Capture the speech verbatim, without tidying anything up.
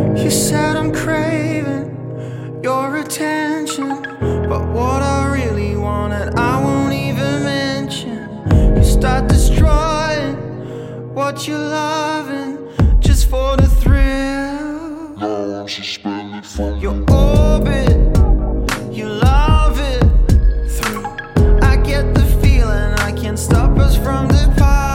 You said I'm craving your attention, but what I really wanted I won't even mention. You start destroying what you're loving just for the thrill. Now I'm suspended from your orbit, you love it through. I get the feeling I can't stop us from departing.